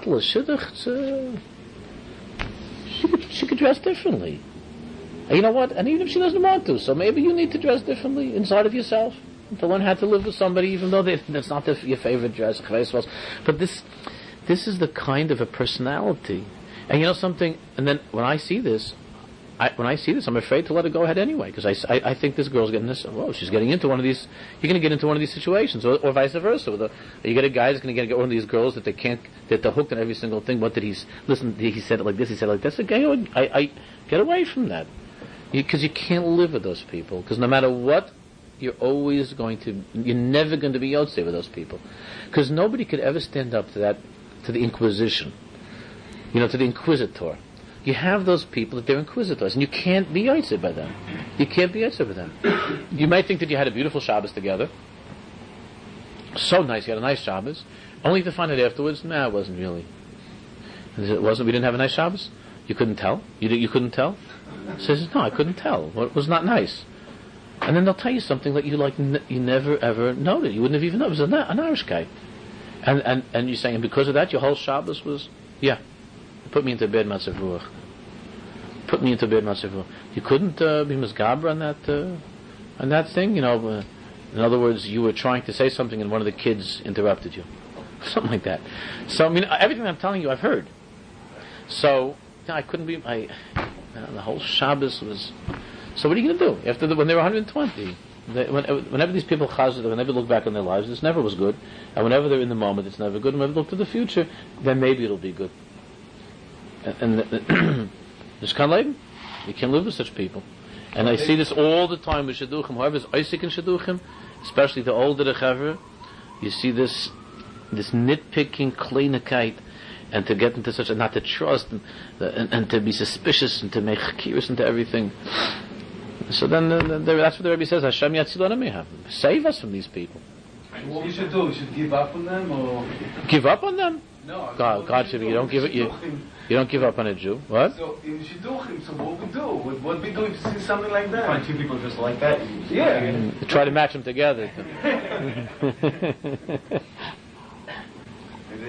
could dress differently. And you know what? And even if she doesn't want to, so maybe you need to dress differently inside of yourself to learn how to live with somebody, even though that's not your favorite dress. But this is the kind of a personality. And you know something? And then when I see this, I'm afraid to let her go ahead anyway, because I think this girl's getting this. Whoa, she's getting into one of these. You're going to get into one of these situations, or vice versa. You get a guy that's going to get one of these girls that they're hooked on every single thing. What did he listen? He said it like this. He said it like this. Okay, I get away from that, because you can't live with those people. Because no matter what, you're never going to be Yotzei with those people, because nobody could ever stand up to the Inquisition, to the Inquisitor. You have those people that they're inquisitors, and you can't be Yotzei by them. You can't be Yotzei with them. You might think that you had a beautiful Shabbos together. So nice, you had a nice Shabbos. Only to find out afterwards, it wasn't really. It wasn't. We didn't have a nice Shabbos. You couldn't tell. You couldn't tell. Says no, I couldn't tell. It was not nice. And then they'll tell you something that you never ever noted. You wouldn't have even known. It was an Irish guy. And you're saying, and because of that, your whole Shabbos was put me into bed matzav ruach. You couldn't be misgaber on that thing. In other words, you were trying to say something and one of the kids interrupted you, something like that. So everything I'm telling you, I've heard. So I couldn't be. The whole Shabbos was. So what are you going to do when they were 120? Whenever these people chazed, whenever they look back on their lives, this never was good. And whenever they're in the moment, it's never good. And whenever they look to the future, then maybe it'll be good. And this can't live. You can't live with such people. And I see this all the time with shidduchim. Whoever's Isaac in shidduchim, especially the older the chaver, you see this nitpicking, kleinigkeit, and to get into such not to trust and to be suspicious and to make chakiros into everything. So then that's what the Rebbe says. Hashem yatzilana meha. Save us from these people. What we should do? We should give up on them, or give up on them? No. God should be. You don't give it. You don't give up on a Jew. What? So in shidduchim, so what we do? What we do if you see something like that? Find two people just like that. Yeah. Try to match them together.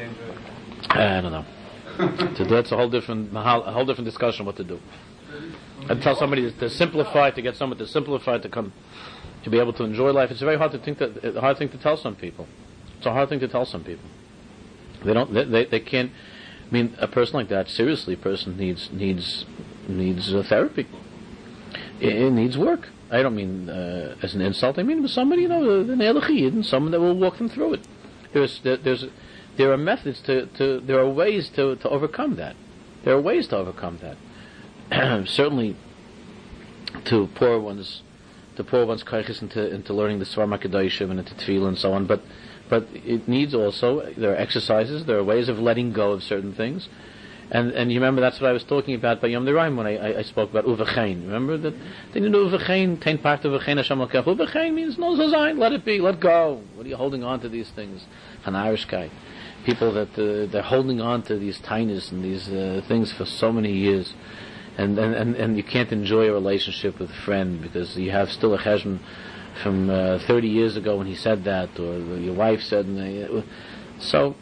I don't know. So that's a whole different discussion what to do. and tell somebody to simplify, to get someone to simplify, to come, to be able to enjoy life. It's a very hard thing to tell some people. It's a hard thing to tell some people. They can't. I mean, a person like that, seriously, a person needs therapy. It needs work. I don't mean as an insult. I mean with somebody, an Elachiyid, someone that will walk them through it. There are methods there are ways to overcome that. There are ways to overcome that. Certainly, to pour one's kaiches into learning the Svarim HaKadoshim and into Tefillah and so on. But it needs also, there are exercises, there are ways of letting go of certain things. And you remember that's what I was talking about by Yom Niraim when I spoke about Uvechein. Remember that? They need Uvechein, Tein Part Uvechein Hashem Lakech. Uvechein means no zayin, let it be, let go. What are you holding on to these things? Hanarishkai. People that they're holding on to these tinies and these things for so many years. And you can't enjoy a relationship with a friend because you have still a cheshbon from 30 years ago when he said that, or your wife said, so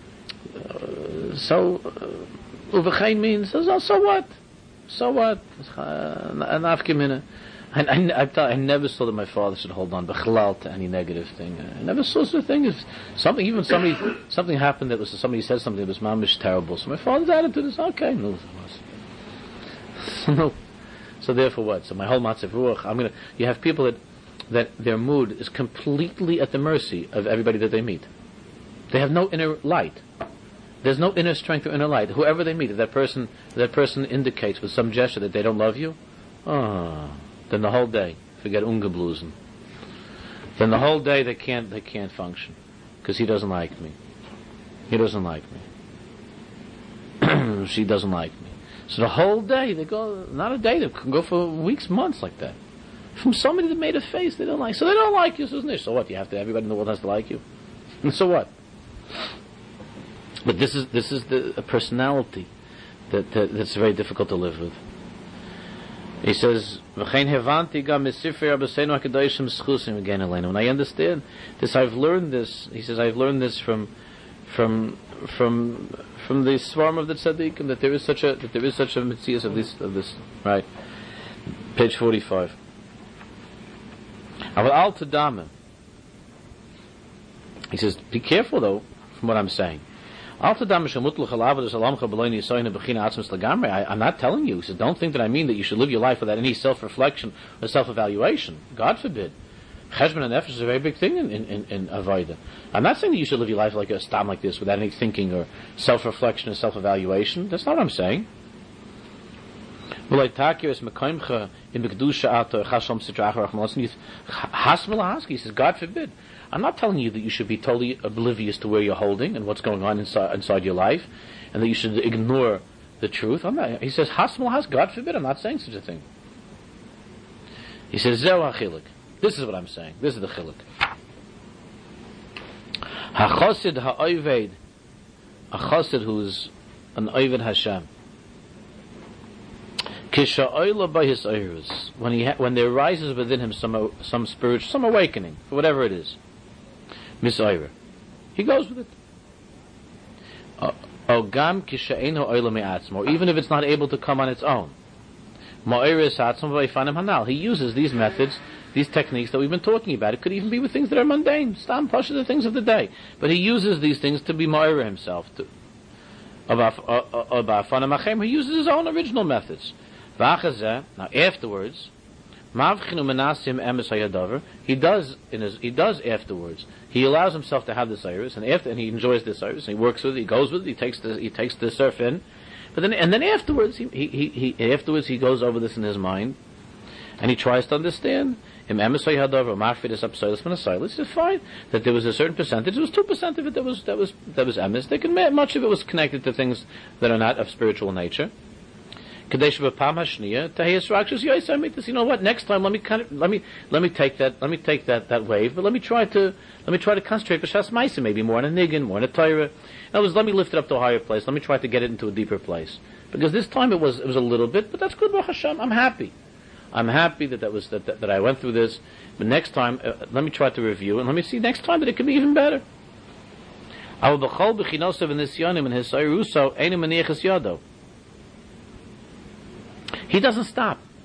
Uvechein means, so what? An afkemina. I never saw that my father should hold on b'chalal to any negative thing. I never saw such a thing. If something happened that was, somebody said something that was mamish terrible. So my father's attitude is, okay, no. So therefore what? So my whole matzav ruach, you have people that their mood is completely at the mercy of everybody that they meet. They have no inner light. There's no inner strength or inner light. Whoever they meet, if that person indicates with some gesture that they don't love you, then the whole day, forget ungeblusen. Then the whole day they can't function because he doesn't like me. He doesn't like me. She doesn't like me. So the whole day they go, not a day, they can go for weeks, months like that. From somebody that made a face they don't like. So they don't like you, so what? Everybody in the world has to like you. And so what? But this is a personality that's very difficult to live with. He says, when I understand this, I've learned this. He says, I've learned this from the Svarim of the Tzaddikim, that there is such a mitzias of this. Right, page 45. He says, be careful though from what I'm saying. I'm not telling you. He says, don't think that I mean that you should live your life without any self-reflection or self-evaluation. God forbid. Cheshbon and nefesh is a very big thing in Avodah. I'm not saying that you should live your life like a stam like this without any thinking or self-reflection or self-evaluation. That's not what I'm saying. He says, God forbid. I'm not telling you that you should be totally oblivious to where you're holding and what's going on inside your life, and that you should ignore the truth. He says, God forbid, I'm not saying such a thing. He says, this is what I'm saying. This is the chiluk. Ha-chosid ha-oyved, a chosid who's an oyved Hashem, Kisha'oila by his oirus, when there arises within him some spiritual, some awakening, for whatever it is, misoira, he goes with it. Ogam kisha'einu oila me'atzmo, or even if it's not able to come on its own, ma'iris atzmo v'yifanim hanal. He uses these methods, these techniques that we've been talking about. It could even be with things that are mundane, stam pasha, the things of the day. But he uses these things to be ma'ira himself. He uses his own original methods. Now afterwards, he does afterwards. He allows himself to have this iris, and he enjoys this iris, and he works with it. He goes with it. He takes the surf in, but then afterwards he goes over this in his mind, and he tries to understand. He says fine that there was a certain percentage. It was 2% of it that was emes. They can much of it was connected to things that are not of spiritual nature. You know what? Next time, let me take that wave, but let me try to concentrate b'shas ma'asim, maybe more on a niggin, more on a Torah. In other words, let me lift it up to a higher place. Let me try to get it into a deeper place. Because this time it was a little bit, but that's good. Baruch Hashem, I'm happy. I'm happy that I went through this. But next time, let me try to review, and let me see next time that it can be even better. He doesn't stop.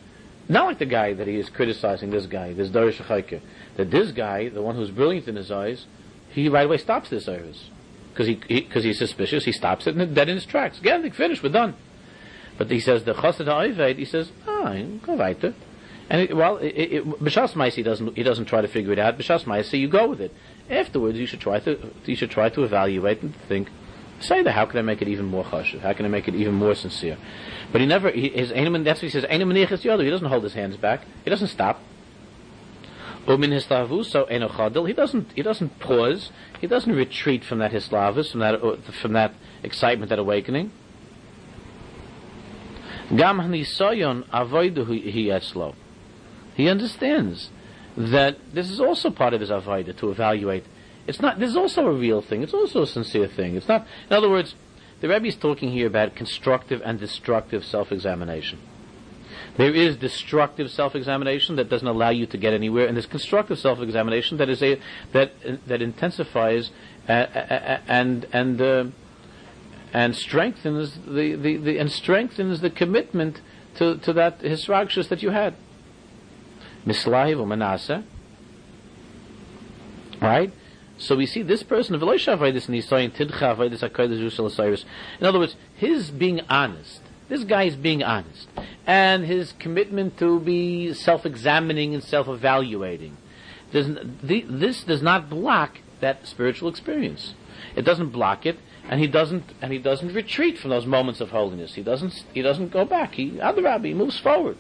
Not like the guy that he is criticizing, this Darish Chaykir. That this guy, the one who's brilliant in his eyes, he right away stops this service. Because he's suspicious, he stops it and dead in his tracks. Again, finished, we're done. But he says, the Chassid HaOved, he says, go weiter. And B'shas Ma'aseh, he doesn't try to figure it out. B'shas Ma'aseh, you go with it. Afterwards, you should try to evaluate and think, how can I make it even more chashuv? How can I make it even more sincere? But that's what he says, Ein Manichas Yodo. He doesn't hold his hands back. He doesn't stop. Umin Hislavuso Eino Chadil. He doesn't pause. He doesn't retreat from that Hislavus, from that excitement, that awakening. Gam Hanisayon Avoidu Hi Etzlo. He understands that this is also part of his avodah, to evaluate. This is also a real thing. It's also a sincere thing. It's not. In other words, the Rebbe is talking here about constructive and destructive self-examination. There is destructive self-examination that doesn't allow you to get anywhere, and there's constructive self-examination that intensifies and strengthens the commitment to that hisragshus that you had. Mislahiv or Manasa. Right? So we see this person, in other words, his being honest, this guy is being honest, and his commitment to be self-examining and self-evaluating, this does not block that spiritual experience. It doesn't block it, and he doesn't retreat from those moments of holiness. He doesn't go back. He moves forward.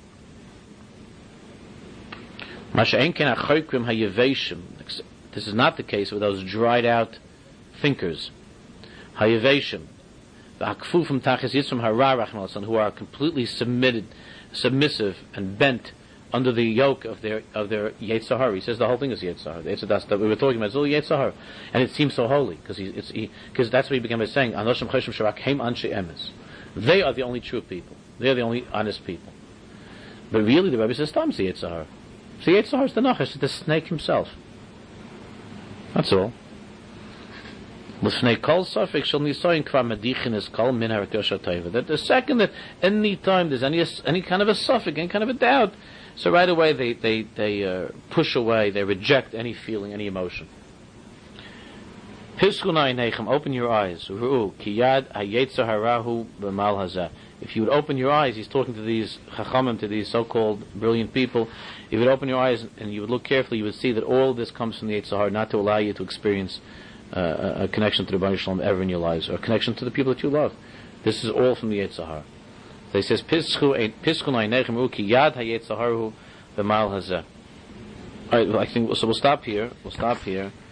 This is not the case with those dried out thinkers, hayaveshim, the hakfufim tachas yitzum hararach, who are completely submissive and bent under the yoke of their Yetzer Hara. He says the whole thing is Yetzer Hara. That's that we were talking about. It's all Yetzer Hara, and it seems so holy because that's what he began by saying. Anoshim cheshim sharak heim anshe emes. They are the only true people. They are the only honest people. But really, the Rebbe says, "Tam's the Yetzer Hara." So Yetzer Hara is the nachash, the snake himself. That's all. That the second that any time there's any kind of a suffix, any kind of a doubt, so right away they push away, they reject any feeling, any emotion. Open your eyes. If you would open your eyes, he's talking to these chachamim, to these so-called brilliant people. If you would open your eyes and you would look carefully, you would see that all this comes from the Yetzer Hara, not to allow you to experience a connection to the Rebbeinu Shalom ever in your lives, or a connection to the people that you love. This is all from the Yetzer Hara. So he says, Alright, I think so. We'll stop here.